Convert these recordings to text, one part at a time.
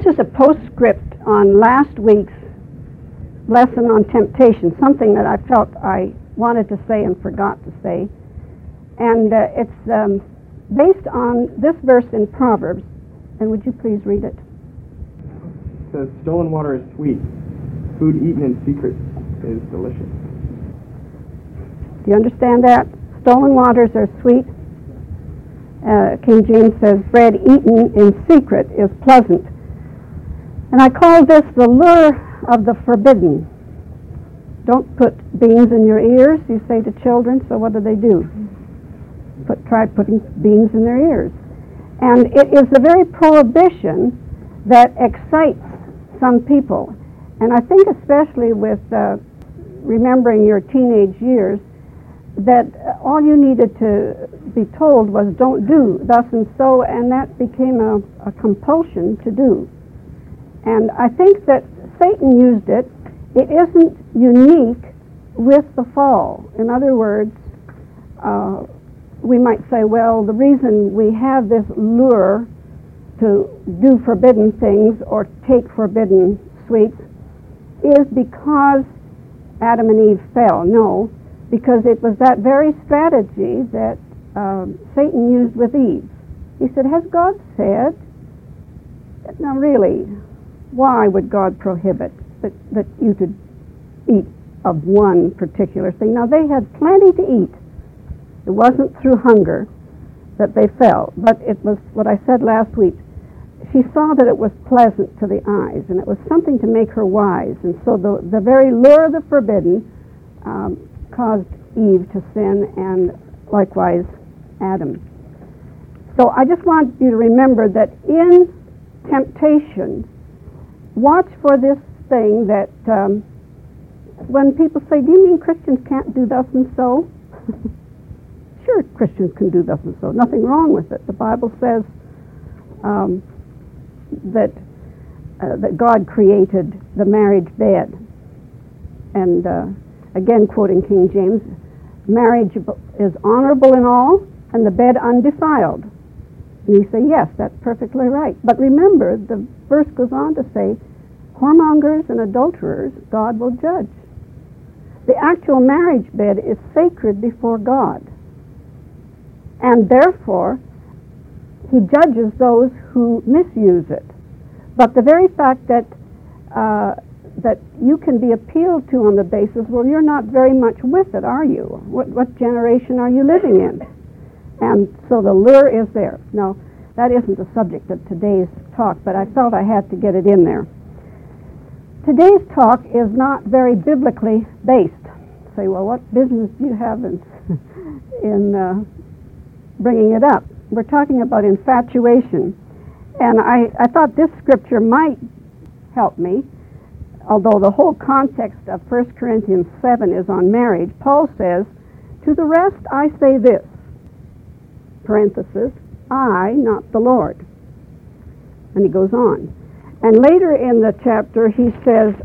is a postscript on last week's lesson on temptation, something that I felt I wanted to say and forgot to say. And it's based on this verse in Proverbs. And would you please read it? It says, stolen water is sweet. Food eaten in secret is delicious. Do you understand that? Stolen waters are sweet. King James says, bread eaten in secret is pleasant. And I call this the lure of the forbidden. Don't put beans in your ears, you say to children, so what do? Try putting beans in their ears. And it is the very prohibition that excites some people. And I think especially with remembering your teenage years, that all you needed to be told was don't do thus and so, and that became a compulsion to do. And I think that Satan used it. It isn't unique with the fall. In other words, we might say, well, the reason we have this lure to do forbidden things or take forbidden sweets is because Adam and Eve fell. No, because it was that very strategy that Satan used with Eve. He said, has God said? Now really, why would God prohibit that you could eat of one particular thing? Now they had plenty to eat. It wasn't through hunger that they fell, but it was what I said last week. She saw that it was pleasant to the eyes, and it was something to make her wise. And so the very lure of the forbidden caused Eve to sin, and likewise Adam. So I just want you to remember that in temptation, watch for this thing that when people say, do you mean Christians can't do thus and so? Sure, Christians can do thus and so. Nothing wrong with it. The Bible says that God created the marriage bed. And again, quoting King James, marriage is honorable in all, and the bed undefiled. And you say, yes, that's perfectly right. But remember, the verse goes on to say, whoremongers and adulterers God will judge. The actual marriage bed is sacred before God. And therefore, he judges those who misuse it. But the very fact that that you can be appealed to on the basis, well, you're not very much with it, are you? What generation are you living in? And so the lure is there. Now, that isn't the subject of today's talk, but I felt I had to get it in there. Today's talk is not very biblically based. Say, well, what business do you have in bringing it up? We're talking about infatuation. And I thought this scripture might help me, although the whole context of 1 Corinthians 7 is on marriage. Paul says, to the rest I say this, parenthesis, I, not the Lord. And he goes on. And later in the chapter he says,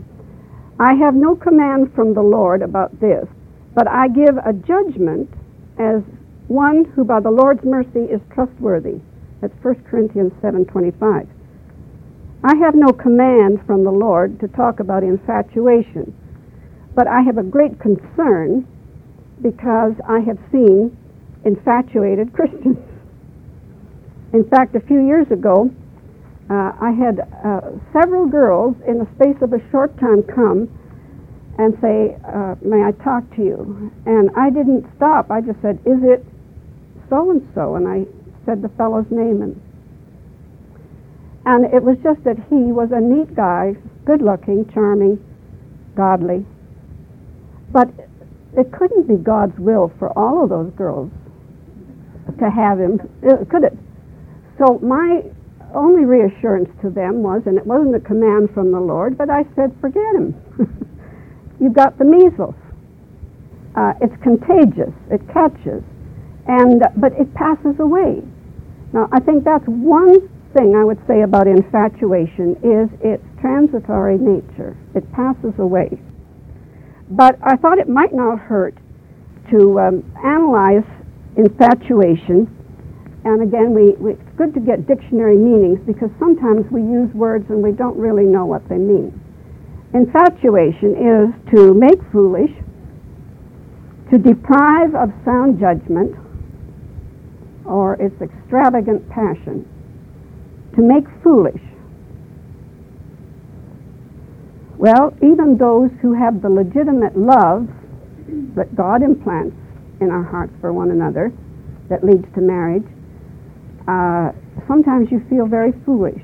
I have no command from the Lord about this, but I give a judgment as one who by the Lord's mercy is trustworthy. That's 1 Corinthians 7:25. I have no command from the Lord to talk about infatuation, but I have a great concern because I have seen infatuated Christians. In fact, a few years ago, I had several girls in the space of a short time come and say, may I talk to you? And I didn't stop. I just said, is it so-and-so? And I said the fellow's name. And it was just that he was a neat guy, good-looking, charming, godly. But it couldn't be God's will for all of those girls to have him, could it? So my only reassurance to them was, and it wasn't a command from the Lord, but I said, forget him. You've got the measles. It's contagious. It catches. But it passes away. Now, I think that's one thing I would say about infatuation is its transitory nature. It passes away. But I thought it might not hurt to analyze infatuation. And again, we good to get dictionary meanings because sometimes we use words and we don't really know what they mean. Infatuation is to make foolish, to deprive of sound judgment, or its extravagant passion, to make foolish. Well, even those who have the legitimate love that God implants in our hearts for one another that leads to marriage, sometimes you feel very foolish.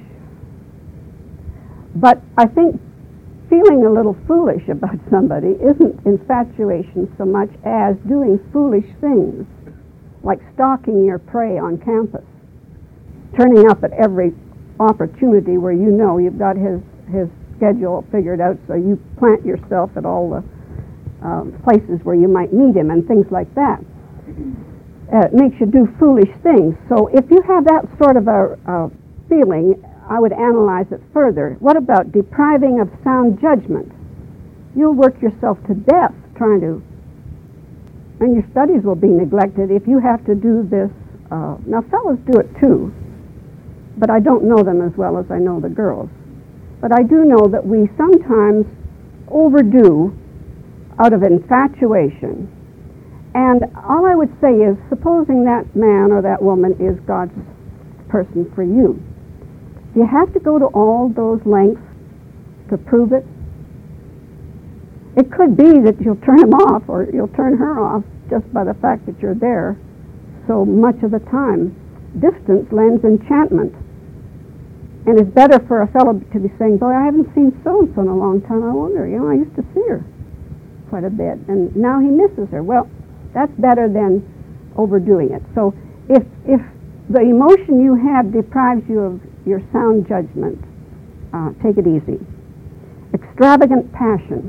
But I think feeling a little foolish about somebody isn't infatuation so much as doing foolish things, like stalking your prey on campus, turning up at every opportunity where you know you've got his schedule figured out, so you plant yourself at all the places where you might meet him and things like that. It makes you do foolish things. So if you have that sort of a feeling, I would analyze it further. What about depriving of sound judgment? You'll work yourself to death trying to, and your studies will be neglected if you have to do this. Now, fellows do it too, but I don't know them as well as I know the girls. But I do know that we sometimes overdo out of infatuation. And all I would say is, supposing that man or that woman is God's person for you, do you have to go to all those lengths to prove it? It could be that you'll turn him off or you'll turn her off just by the fact that you're there so much of the time. Distance lends enchantment. And it's better for a fellow to be saying, boy, I haven't seen so-and-so in a long time. I wonder, I used to see her quite a bit, and now he misses her. Well, that's better than overdoing it. So if the emotion you have deprives you of your sound judgment, take it easy. Extravagant passion.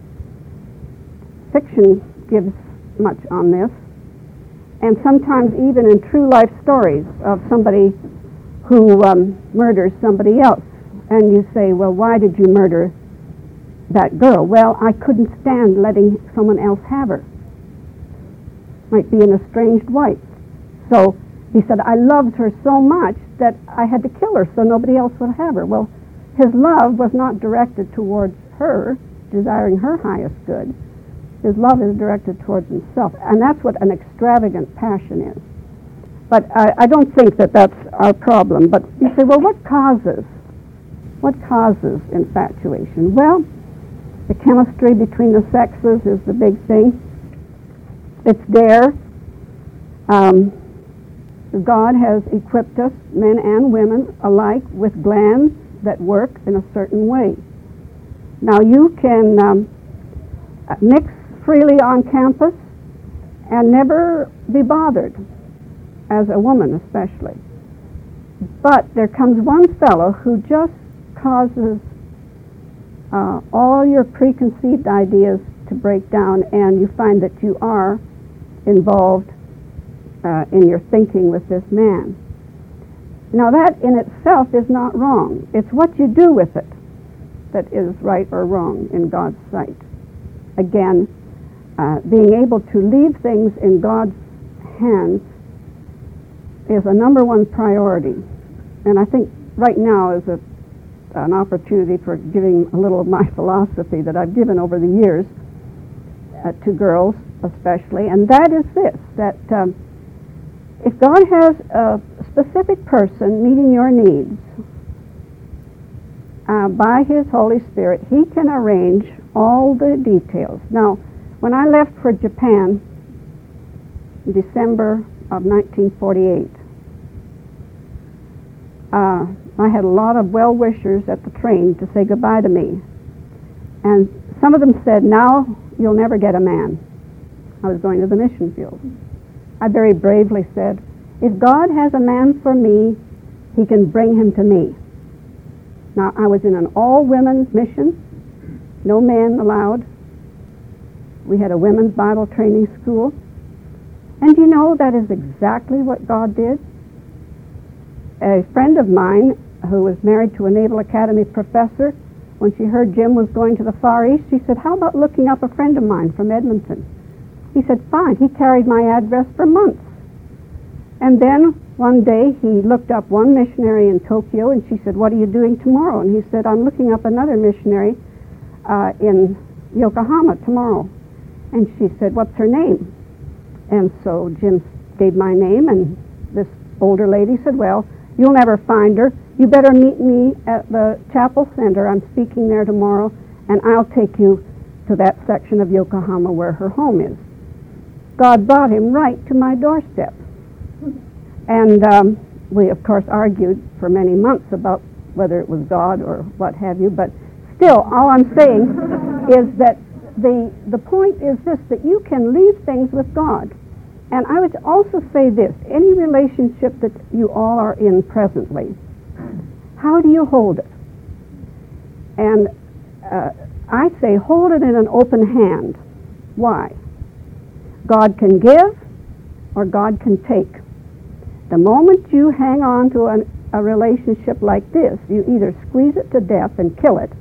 Fiction gives much on this, and sometimes even in true life stories of somebody who murders somebody else, and you say, well, why did you murder that girl? Well, I couldn't stand letting someone else have her. Might be an estranged wife. So he said, I loved her so much that I had to kill her so nobody else would have her. Well, his love was not directed towards her, desiring her highest good. His love is directed towards himself, and that's what an extravagant passion is. But I don't think that that's our problem. But you say, well, what causes infatuation? Well, the chemistry between the sexes is the big thing. It's there. God has equipped us, men and women alike, with glands that work in a certain way. Now, you can mix freely on campus and never be bothered, as a woman especially. But there comes one fellow who just causes all your preconceived ideas to break down, and you find that you are involved in your thinking with this man. Now that in itself is not wrong. It's what you do with it that is right or wrong in God's sight. Again, being able to leave things in God's hands is a number one priority. And I think right now is an opportunity for giving a little of my philosophy that I've given over the years to girls especially, and that is this, that if God has a specific person meeting your needs by His Holy Spirit, He can arrange all the details. Now, when I left for Japan in December of 1948, I had a lot of well-wishers at the train to say goodbye to me. And some of them said, now you'll never get a man. I was going to the mission field. I very bravely said, if God has a man for me, He can bring him to me. Now, I was in an all-women's mission, no men allowed. We had a women's Bible training school. And you know, that is exactly what God did. A friend of mine who was married to a Naval Academy professor, when she heard Jim was going to the Far East, she said, how about looking up a friend of mine from Edmonton? He said, fine. He carried my address for months. And then One day he looked up one missionary in Tokyo, and she said, "What are you doing tomorrow?" And he said, "I'm looking up another missionary in Yokohama tomorrow." And she said, "What's her name?" And so Jim gave my name, and this older lady said, "Well, you'll never find her. You better meet me at the Chapel Center. I'm speaking there tomorrow, and I'll take you to that section of Yokohama where her home is." God brought him right to my doorstep. And we, of course, argued for many months about whether it was God or what have you, but still, all I'm saying is that the point is this, that you can leave things with God. And I would also say this, any relationship that you all are in presently, how do you hold it? And I say hold it in an open hand. Why? God can give or God can take. The moment you hang on to a relationship like this, you either squeeze it to death and kill it,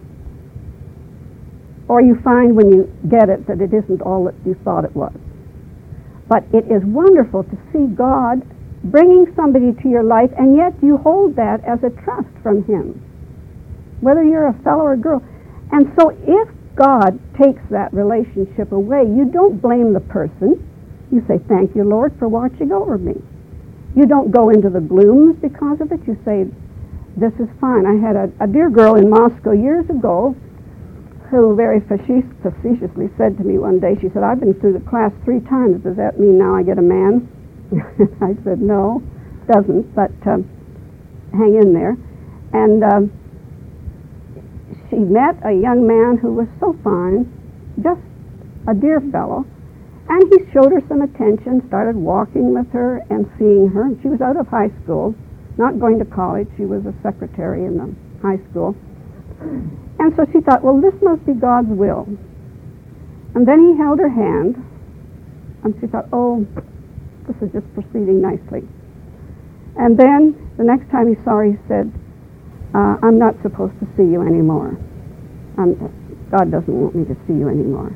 or you find when you get it that it isn't all that you thought it was. But it is wonderful to see God bringing somebody to your life, and yet you hold that as a trust from Him, whether you're a fellow or a girl. And so if God takes that relationship away, you don't blame the person. You say, "Thank you, Lord, for watching over me." You don't go into the gloom because of it. You say, "This is fine." I had a dear girl in Moscow years ago who very facetiously said to me one day, she said, "I've been through the class 3 times. Does that mean now I get a man?" I said, "No, it doesn't, but hang in there." And she met a young man who was so fine, just a dear fellow, and he showed her some attention, started walking with her and seeing her. And she was out of high school, not going to college. She was a secretary in the high school. And so she thought, well, this must be God's will. And then he held her hand, and she thought, oh, this is just proceeding nicely. And then the next time he saw her, he said, "I'm not supposed to see you anymore. God doesn't want me to see you anymore."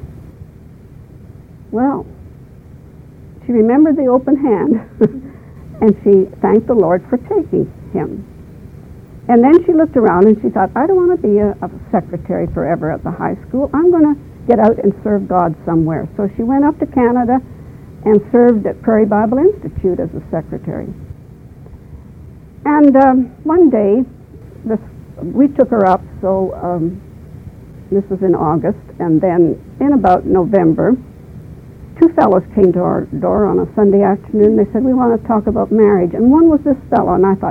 Well, she remembered the open hand, and she thanked the Lord for taking him. And then she looked around and she thought, I don't want to be a secretary forever at the high school. I'm going to get out and serve God somewhere. So she went up to Canada and served at Prairie Bible Institute as a secretary. And one day, we took her up, so this was in August, and then in about November, 2 fellows came to our door on a Sunday afternoon. They said, "We want to talk about marriage." And one was this fellow, and I thought,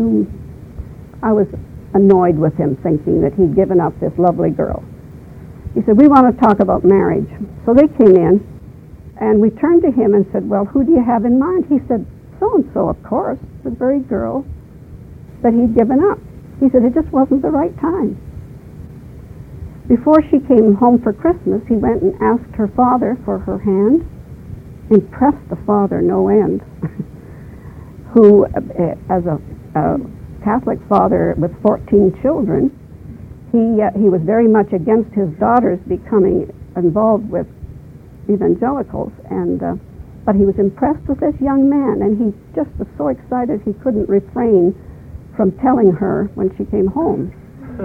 I was annoyed with him, thinking that he'd given up this lovely girl. He said, "We want to talk about marriage." So they came in, and we turned to him and said, "Well, who do you have in mind?" He said, "So-and-so, of course, the very girl that he'd given up." He said, "It just wasn't the right time." Before she came home for Christmas, he went and asked her father for her hand, impressed the father no end, who, as a Catholic father with 14 children, he was very much against his daughters becoming involved with evangelicals, but he was impressed with this young man, and he just was so excited he couldn't refrain from telling her when she came home.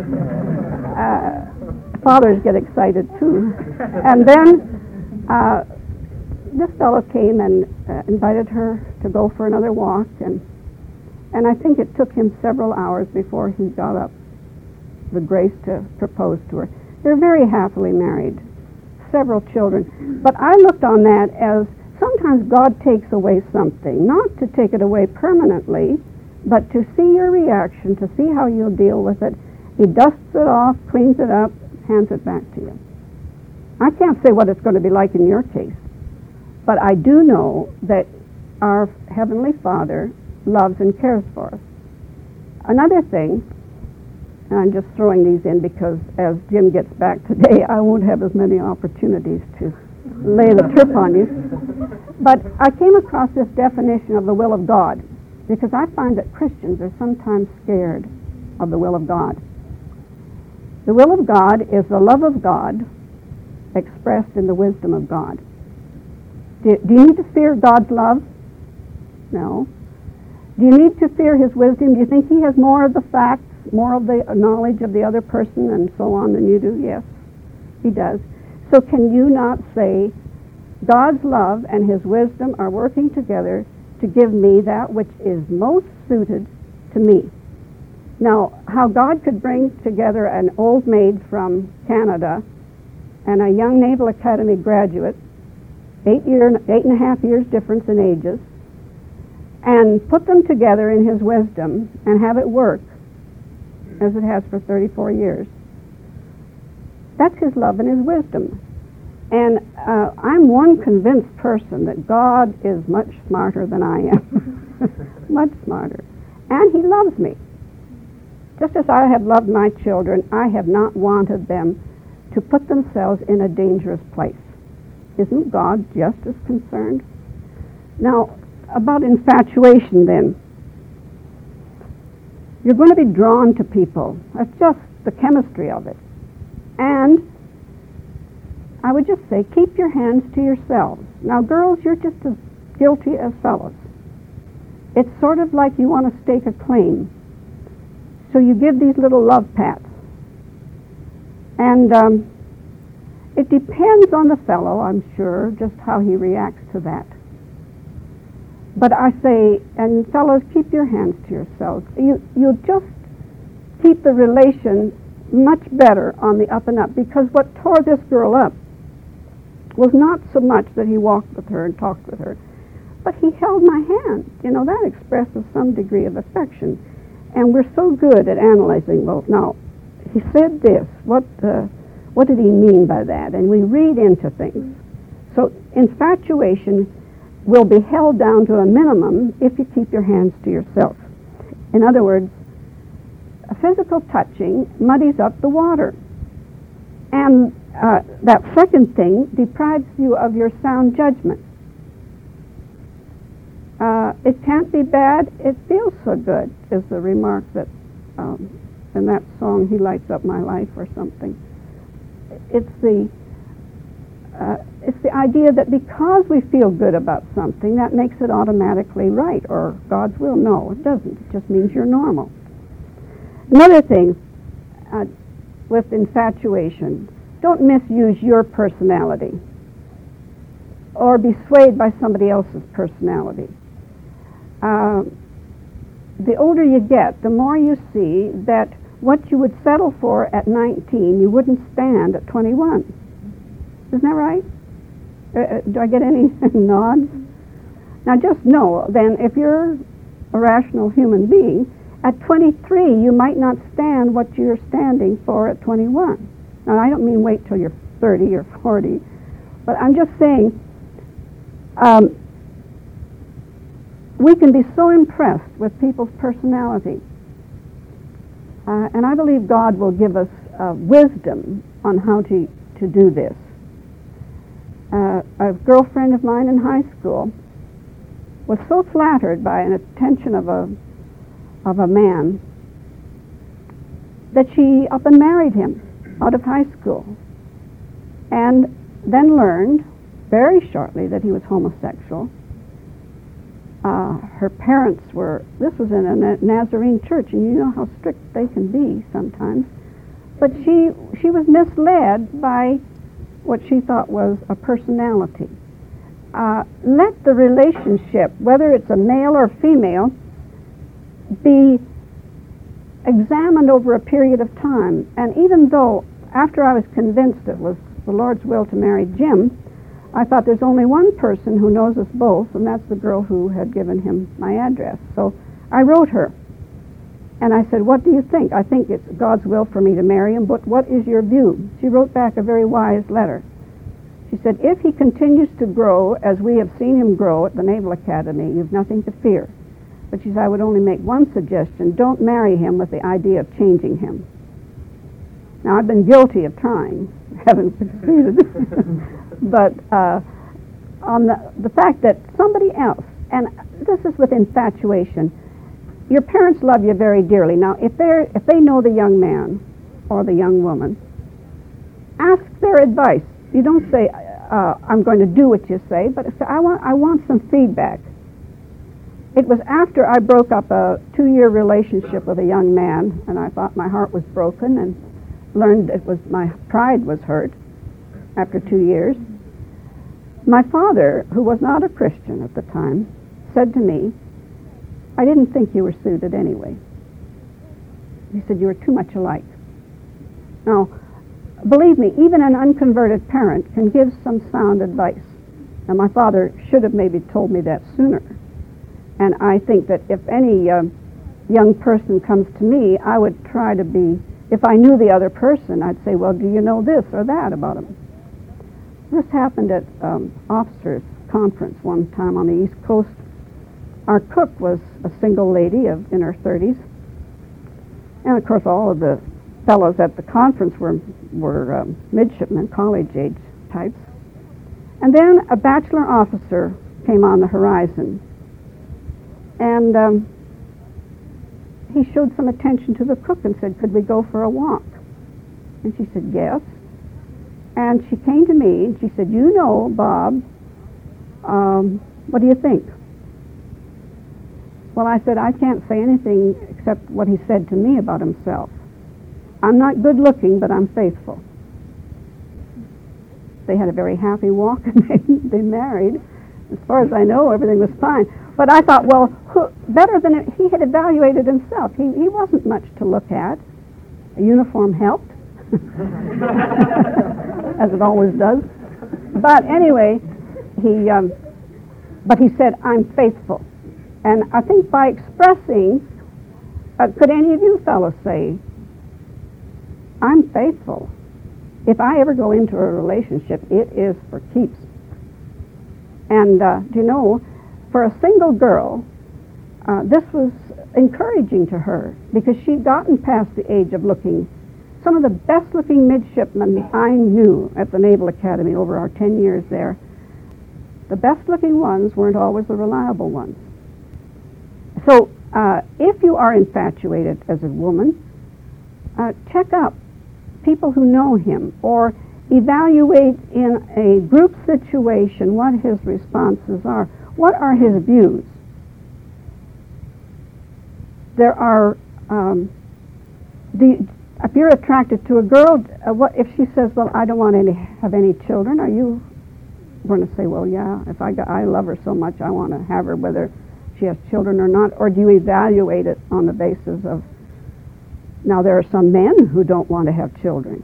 Fathers get excited too. And then this fellow came and invited her to go for another walk, and I think it took him several hours before he got up the grace to propose to her. They're very happily married, several children. But I looked on that as sometimes God takes away something, not to take it away permanently, but to see your reaction, to see how you'll deal with it. He dusts it off, cleans it up, hands it back to you. I can't say what it's going to be like in your case, but I do know that our Heavenly Father loves and cares for us. Another thing, and I'm just throwing these in because as Jim gets back today, I won't have as many opportunities to lay the trip on you, but I came across this definition of the will of God, because I find that Christians are sometimes scared of the will of God. The will of God is the love of God expressed in the wisdom of God. Do you need to fear God's love? No. Do you need to fear his wisdom? Do you think he has more of the facts, more of the knowledge of the other person and so on than you do? Yes, he does. So can you not say, God's love and his wisdom are working together to give me that which is most suited to me? Now, how God could bring together an old maid from Canada and a young Naval Academy graduate, 8.5 years difference in ages, and put them together in his wisdom and have it work as it has for 34 years. That's his love and his wisdom. And I'm one convinced person that God is much smarter than I am. Much smarter. And he loves me. Just as I have loved my children, I have not wanted them to put themselves in a dangerous place. Isn't God just as concerned? Now, about infatuation then. You're going to be drawn to people. That's just the chemistry of it. And I would just say, keep your hands to yourselves. Now, girls, you're just as guilty as fellows. It's sort of like you want to stake a claim. So you give these little love pats. And it depends on the fellow, I'm sure, just how he reacts to that. But I say, and fellows, keep your hands to yourselves. You just keep the relation much better on the up and up, because what tore this girl up was not so much that he walked with her and talked with her, but he held my hand. You know, that expresses some degree of affection. And we're so good at analyzing, well, now, he said this. What did he mean by that? And we read into things. So infatuation will be held down to a minimum if you keep your hands to yourself. In other words, a physical touching muddies up the water. And that second thing deprives you of your sound judgment. It can't be bad, it feels so good, is the remark that in that song, He Lights Up My Life or something. It's the idea that because we feel good about something, that makes it automatically right, or God's will. No, it doesn't. It just means you're normal. Another thing with infatuation, don't misuse your personality or be swayed by somebody else's personality. The older you get, the more you see that what you would settle for at 19, you wouldn't stand at 21. Isn't that right? Do I get any nods? Now just know, then, if you're a rational human being, at 23 you might not stand what you're standing for at 21. Now I don't mean wait till you're 30 or 40, but I'm just saying we can be so impressed with people's personality. And I believe God will give us wisdom on how to do this. A girlfriend of mine in high school was so flattered by an attention of a man that she up and married him out of high school, and then learned very shortly that he was homosexual. Her parents this was in a Nazarene church, and you know how strict they can be sometimes. But she was misled by what she thought was a personality. Let the relationship, whether it's a male or female, be examined over a period of time. And even though, after I was convinced it was the Lord's will to marry Jim, I thought there's only one person who knows us both, and that's the girl who had given him my address. So I wrote her, and I said, what do you think? I think it's God's will for me to marry him, but what is your view? She wrote back a very wise letter. She said, if he continues to grow as we have seen him grow at the Naval Academy, you've nothing to fear. But she said, I would only make one suggestion. Don't marry him with the idea of changing him. Now, I've been guilty of trying. Haven't succeeded. But on the fact that somebody else, and this is with infatuation, your parents love you very dearly. Now, if they know the young man or the young woman, ask their advice. You don't say, I'm going to do what you say, but say, I want some feedback. It was after I broke up a 2-year relationship with a young man, and I thought my heart was broken, and learned it was my pride was hurt after 2 years. My father, who was not a Christian at the time, said to me, "I didn't think you were suited anyway." He said, "You were too much alike." Now, believe me, even an unconverted parent can give some sound advice. And my father should have maybe told me that sooner. And I think that if any young person comes to me, I would try to be, if I knew the other person, I'd say, "Well, do you know this or that about him?" This happened at officers' conference one time on the East Coast. Our cook was a single lady in her 30s. And, of course, all of the fellows at the conference were midshipmen, college-age types. And then a bachelor officer came on the horizon. And he showed some attention to the cook and said, "Could we go for a walk?" And she said, "Yes." And she came to me and she said, "You know, Bob, what do you think?" Well, I said, "I can't say anything except what he said to me about himself. I'm not good looking, but I'm faithful." They had a very happy walk and they married. As far as I know, everything was fine. But I thought, well, better than it, he had evaluated himself. He wasn't much to look at. A uniform helped, as it always does. But anyway, but he said, "I'm faithful." And I think by expressing, could any of you fellows say, "I'm faithful"? If I ever go into a relationship, it is for keeps. And do you know, for a single girl, this was encouraging to her because she'd gotten past the age of looking. Some of the best-looking midshipmen I knew at the Naval Academy over our 10 years there, the best-looking ones weren't always the reliable ones. So if you are infatuated as a woman, check up people who know him, or evaluate in a group situation what his responses are. What are his views? There are, if you're attracted to a girl, what if she says, "Well, I don't want to have any children," are you going to say, "Well, yeah, if I love her so much, I want to have her whether she has children or not"? Or do you evaluate it on the basis of, now there are some men who don't want to have children.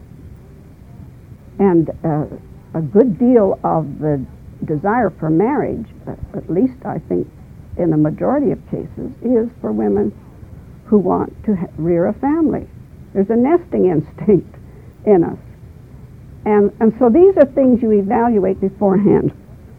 And a good deal of the desire for marriage, at least I think in the majority of cases, is for women who want to rear a family. There's a nesting instinct in us. And so these are things you evaluate beforehand.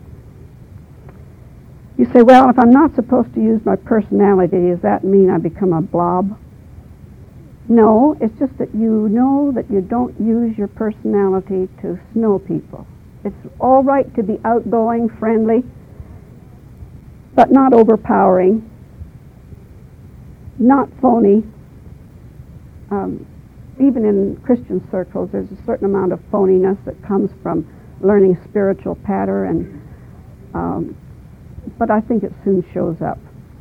You say, "Well, if I'm not supposed to use my personality, does that mean I become a blob?" No, it's just that you know that you don't use your personality to snow people. It's all right to be outgoing, friendly, but not overpowering, not phony. Even in Christian circles, there's a certain amount of phoniness that comes from learning spiritual pattern, but I think it soon shows up.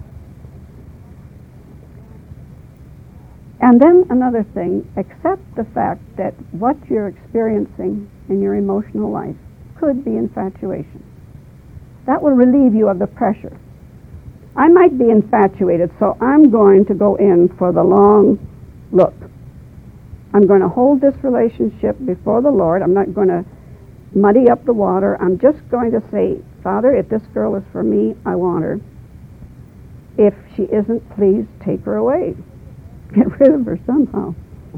And then another thing, accept the fact that what you're experiencing in your emotional life could be infatuation. That will relieve you of the pressure. I might be infatuated, so I'm going to go in for the long look. I'm going to hold this relationship before the Lord. I'm not going to muddy up the water. I'm just going to say, "Father, if this girl is for me, I want her. If she isn't, please take her away. Get rid of her somehow."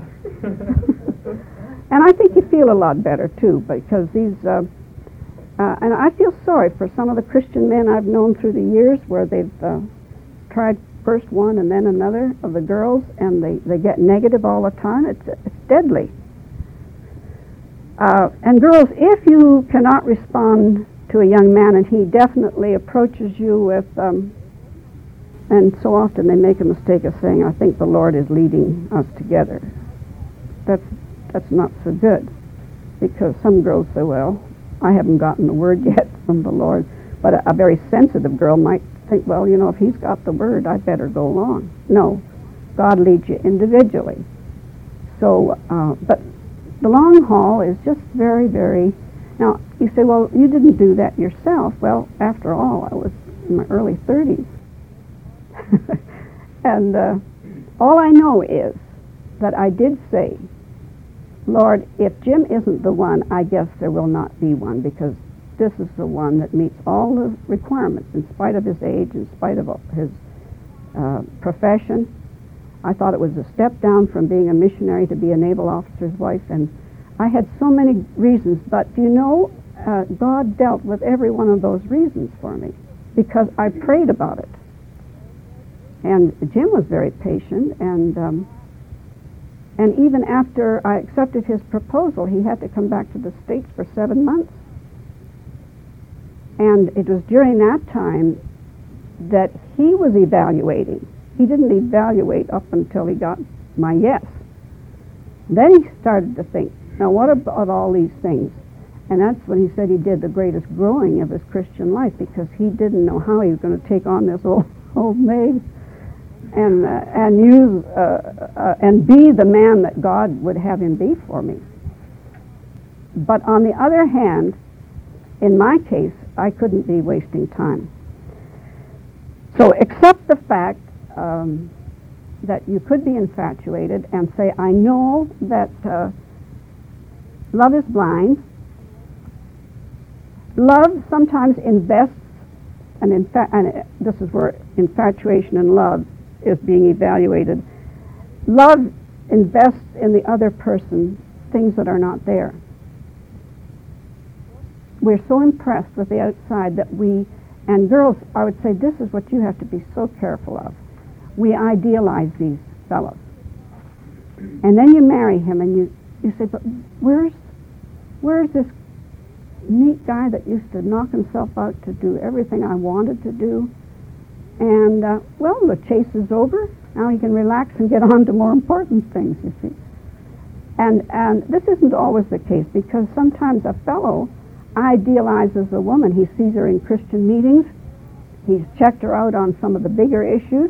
And I think you feel a lot better, too, because these... and I feel sorry for some of the Christian men I've known through the years where they've tried first one and then another of the girls, and they get negative all the time. It's deadly. And girls, if you cannot respond to a young man and he definitely approaches you with... and so often they make a mistake of saying, "I think the Lord is leading us together." That's not so good, because some girls say, "Well, I haven't gotten the word yet from the Lord." But a very sensitive girl might think, well, if he's got the word, I'd better go along. No, God leads you individually. So, but the long haul is just very, very... Now, you say, well, you didn't do that yourself. Well, after all, I was in my early 30s. And all I know is that I did say, Lord, if Jim isn't the one, I guess there will not be one, because this is the one that meets all the requirements in spite of his age, in spite of his profession. I thought it was a step down from being a missionary to be a naval officer's wife, and I had so many reasons, but God dealt with every one of those reasons for me because I prayed about it. And Jim was very patient, and even after I accepted his proposal, he had to come back to the States for 7 months. And it was during that time that he was evaluating. He didn't evaluate up until he got my yes. Then he started to think, now what about all these things? And that's when he said he did the greatest growing of his Christian life, because he didn't know how he was going to take on this old maid and use and be the man that God would have him be for me. But on the other hand, in my case, I couldn't be wasting time. So accept the fact that you could be infatuated and say, I know that love is blind. Love sometimes invests, and this is where infatuation and love is being evaluated. Love invests in the other person things that are not there. We're so impressed with the outside that and girls, I would say this is what you have to be so careful of. We idealize these fellows. And then you marry him and you say, but where's this neat guy that used to knock himself out to do everything I wanted to do? And, well, the chase is over. Now he can relax and get on to more important things, you see. And this isn't always the case, because sometimes a fellow idealizes a woman. He sees her in Christian meetings. He's checked her out on some of the bigger issues.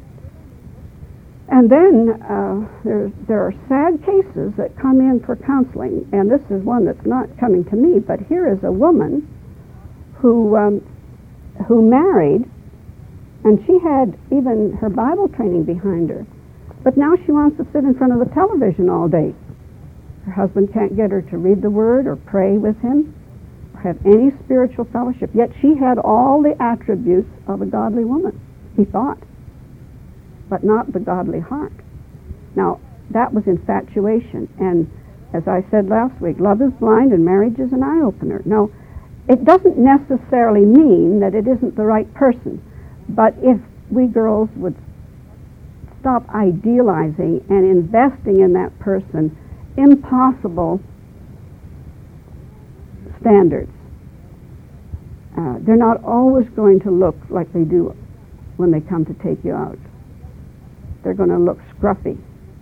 And then there are sad cases that come in for counseling, and this is one that's not coming to me, but here is a woman who married, and she had even her Bible training behind her, but now she wants to sit in front of the television all day. Her husband can't get her to read the Word or pray with him or have any spiritual fellowship, yet she had all the attributes of a godly woman, he thought, but not the godly heart. Now, that was infatuation, and as I said last week, love is blind and marriage is an eye-opener. Now, it doesn't necessarily mean that it isn't the right person, but if we girls would stop idealizing and investing in that person impossible standards, they're not always going to look like they do when they come to take you out. They're going to look scruffy.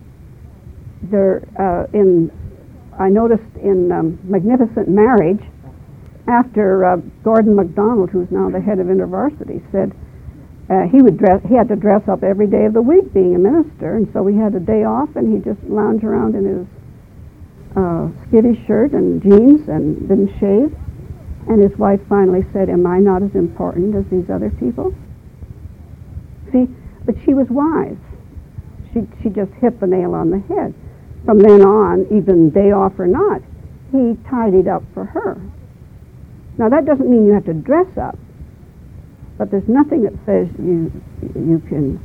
I noticed in Magnificent Marriage, after Gordon MacDonald, who's now the head of InterVarsity, said he had to dress up every day of the week being a minister, and so he had a day off and he just lounged around in his skivvy shirt and jeans and didn't shave. And his wife finally said, am I not as important as these other people? See, but she was wise. She just hit the nail on the head. From then on, even day off or not, he tidied up for her. Now, that doesn't mean you have to dress up, but there's nothing that says you can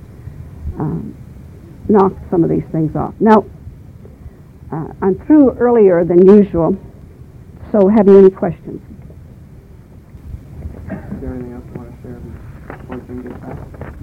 knock some of these things off. Now, I'm through earlier than usual, so have you any questions? Is there anything else you want to share before Jim gets back?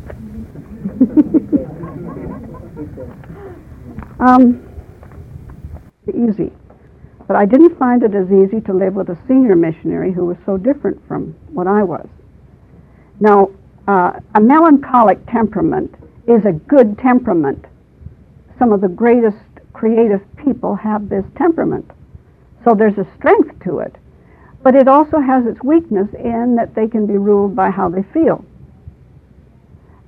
Easy. But I didn't find it as easy to live with a senior missionary who was so different from what I was. Now, a melancholic temperament is a good temperament. Some of the greatest creative people have this temperament. So there's a strength to it. But it also has its weakness in that they can be ruled by how they feel.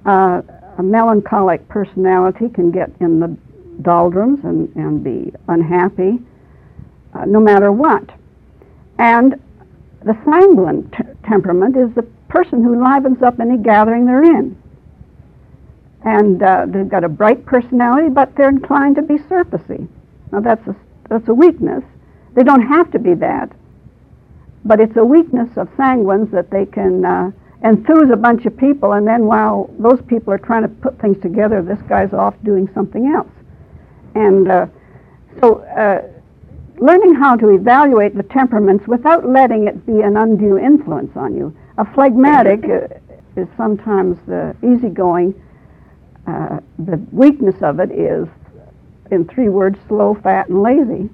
A melancholic personality can get in the doldrums and be unhappy no matter what. And the sanguine temperament is the person who livens up any gathering they're in. And they've got a bright personality, but they're inclined to be surfacey. Now that's a weakness. They don't have to be that, but it's a weakness of sanguines that they can enthuse a bunch of people, and then while those people are trying to put things together, this guy's off doing something else. And so learning how to evaluate the temperaments without letting it be an undue influence on you. A phlegmatic is sometimes easygoing. The weakness of it is, in 3 words, slow, fat, and lazy.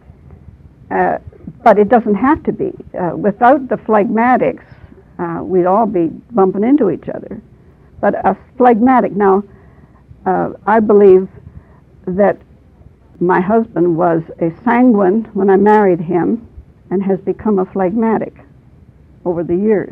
But it doesn't have to be. Without the phlegmatics, we'd all be bumping into each other. But a phlegmatic, now, I believe that my husband was a sanguine when I married him and has become a phlegmatic over the years.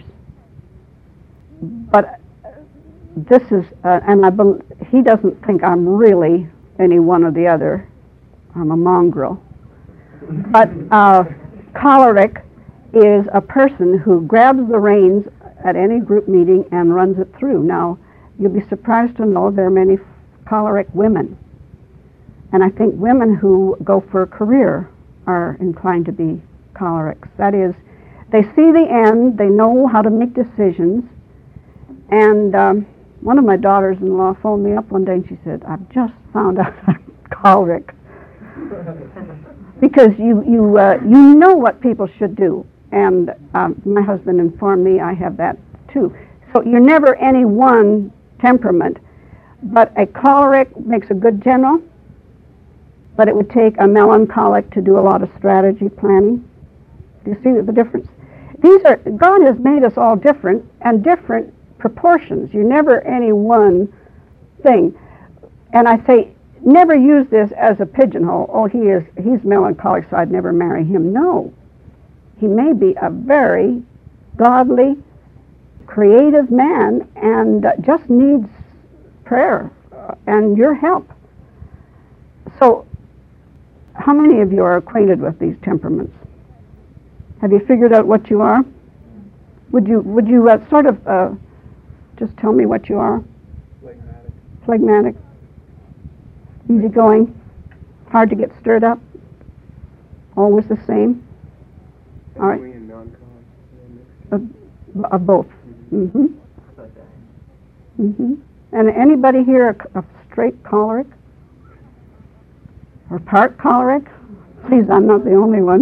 But this is, and he doesn't think I'm really any one or the other. I'm a mongrel. But choleric is a person who grabs the reins at any group meeting and runs it through. Now, you'll be surprised to know there are many choleric women. And I think women who go for a career are inclined to be cholerics. That is, they see the end, they know how to make decisions. And one of my daughters-in-law phoned me up one day and she said, "I've just found out I'm choleric." Because you know what people should do. And my husband informed me I have that too. So you're never any one temperament. But a choleric makes a good general, but it would take a melancholic to do a lot of strategy planning. Do you see the difference? God has made us all different and different proportions. You're never any one thing. And I say, never use this as a pigeonhole. Oh, he's melancholic, so I'd never marry him. No. He may be a very godly, creative man and just needs prayer and your help. So, how many of you are acquainted with these temperaments? Have you figured out what you are? Would you sort of just tell me what you are? Phlegmatic. Phlegmatic. Easygoing. Hard to get stirred up. Always the same. All right. And melancholy. Of both. Mm-hmm. Mm-hmm. And anybody here a straight choleric? Or part choleric? Please, I'm not the only one.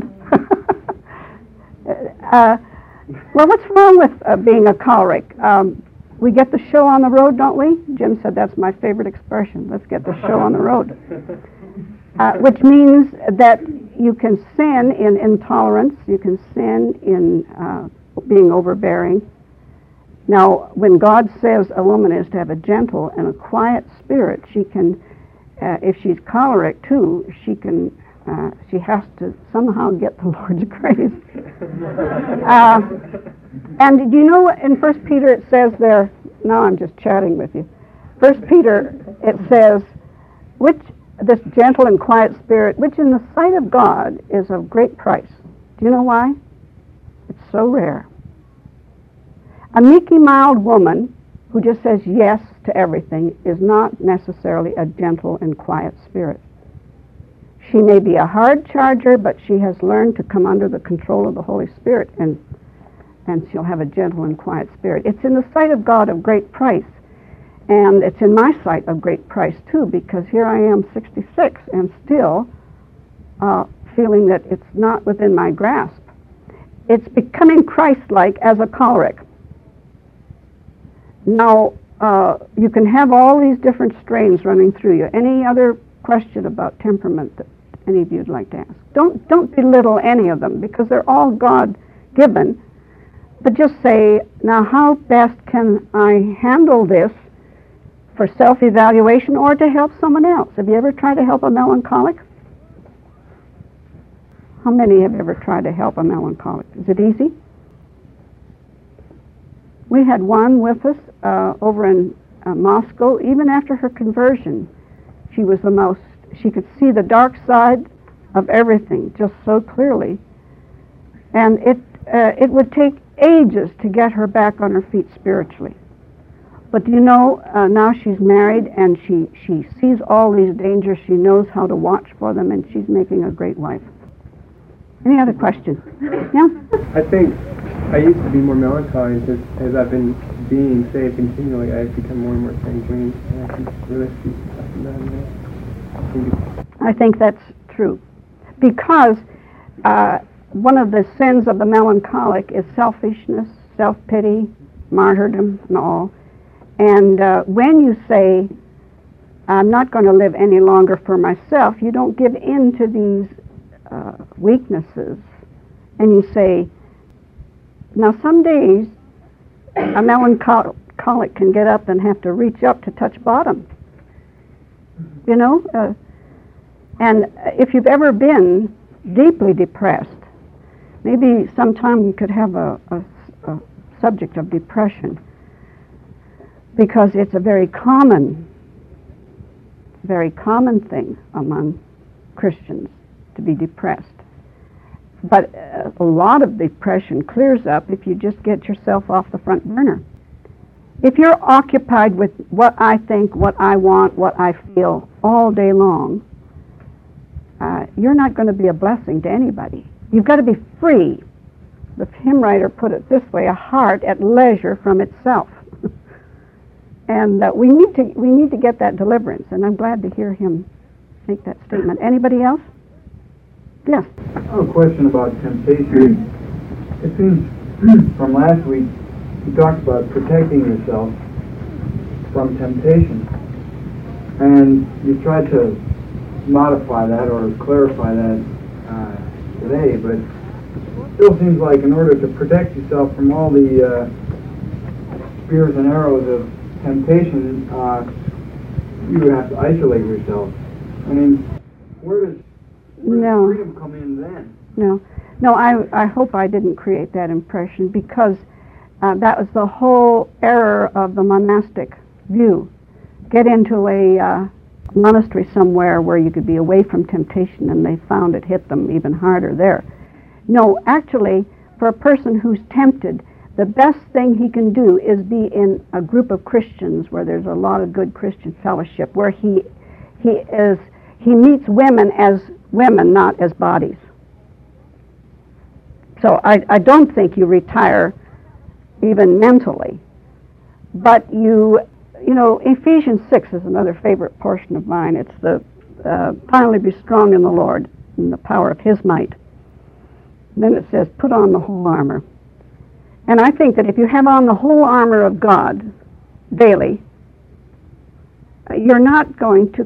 Well, what's wrong with being a choleric? We get the show on the road, don't we? Jim said that's my favorite expression. Let's get the show on the road. Which means that you can sin in intolerance, you can sin in being overbearing. Now, when God says a woman is to have a gentle and a quiet spirit, she can, if she's choleric too, she has to somehow get the Lord's grace. And do you know what in 1 Peter it says there? Now I'm just chatting with you. 1 Peter, it says, this gentle and quiet spirit, which in the sight of God is of great price. Do you know why? It's so rare. A meeky, mild woman who just says yes to everything is not necessarily a gentle and quiet spirit. She may be a hard charger, but she has learned to come under the control of the Holy Spirit, and she'll have a gentle and quiet spirit. It's in the sight of God of great price, and it's in my sight of great price too, because here I am 66 and still feeling that it's not within my grasp. It's becoming Christ-like as a choleric. Now, you can have all these different strains running through you. Any other question about temperament that any of you would like to ask? Don't belittle any of them, because they're all God-given. But just say, now how best can I handle this for self-evaluation or to help someone else? Have you ever tried to help a melancholic? How many have ever tried to help a melancholic? Is it easy? We had one with us over in Moscow, even after her conversion, she could see the dark side of everything just so clearly. And it would take ages to get her back on her feet spiritually. But do you know, now she's married and she sees all these dangers, she knows how to watch for them, and she's making a great wife. Any other questions? Yeah? I think I used to be more melancholy, and as I've been being saved continually, I've become more and more sanguine, and I can really see stuff in that. I think that's true. Because one of the sins of the melancholic is selfishness, self-pity, martyrdom, and all. And when you say, I'm not going to live any longer for myself, you don't give in to these weaknesses. And you say, now some days a melancholic can get up and have to reach up to touch bottom. You know? And if you've ever been deeply depressed, maybe sometime we could have a subject of depression, because it's a very common thing among Christians to be depressed. But a lot of depression clears up if you just get yourself off the front burner. If you're occupied with what I think, what I want, what I feel all day long, you're not going to be a blessing to anybody. You've got to be free. The hymn writer put it this way: a heart at leisure from itself. And we need to get that deliverance, and I'm glad to hear him make that statement. Anybody else? Yes. I have a question about temptation. It seems from last week you talked about protecting yourself from temptation, and you tried to modify that or clarify that today, but it still seems like in order to protect yourself from all the spears and arrows of temptation, you would have to isolate yourself. I mean, where does freedom come in then? No, I hope I didn't create that impression, because that was the whole error of the monastic view. Get into a monastery somewhere where you could be away from temptation, and they found it hit them even harder there. No, actually, for a person who's tempted, the best thing he can do is be in a group of Christians where there's a lot of good Christian fellowship, where he meets women as women, not as bodies. So I don't think you retire even mentally. But you know, Ephesians 6 is another favorite portion of mine. It's the finally be strong in the Lord in the power of His might. And then it says, put on the whole armor. And I think that if you have on the whole armor of God daily, you're not going to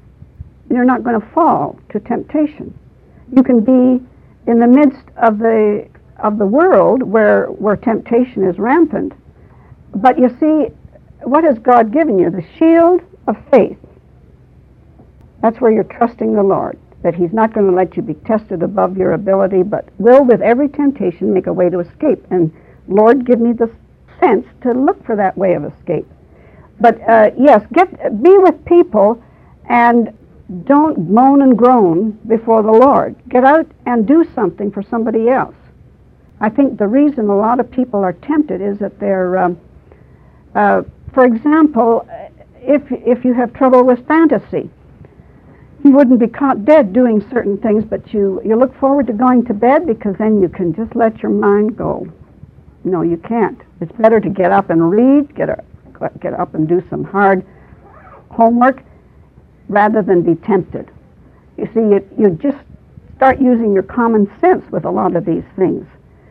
fall to temptation. You can be in the midst of the world where temptation is rampant. But you see, what has God given you? The shield of faith. That's where you're trusting the Lord, that He's not going to let you be tested above your ability, but will with every temptation make a way to escape. And Lord, give me the sense to look for that way of escape. But yes, be with people and don't moan and groan before the Lord. Get out and do something for somebody else. I think the reason a lot of people are tempted is that they're, for example, if you have trouble with fantasy, you wouldn't be caught dead doing certain things, but you look forward to going to bed because then you can just let your mind go. No, you can't. It's better to get up and read, get up and do some hard homework rather than be tempted. You see, you just start using your common sense with a lot of these things.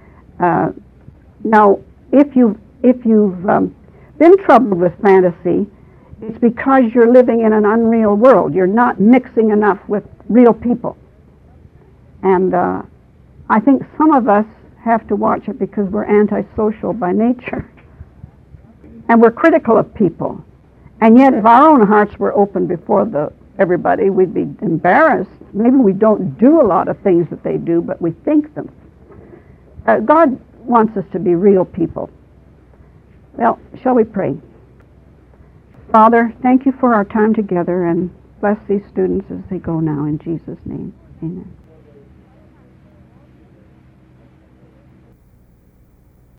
Now, if you've been troubled with fantasy, it's because you're living in an unreal world. You're not mixing enough with real people. And I think some of us have to watch it because we're antisocial by nature. And we're critical of people. And yet, if our own hearts were open before everybody, we'd be embarrassed. Maybe we don't do a lot of things that they do, but we think them. God wants us to be real people. Well, shall we pray? Father, thank you for our time together, and bless these students as they go now in Jesus' name. Amen.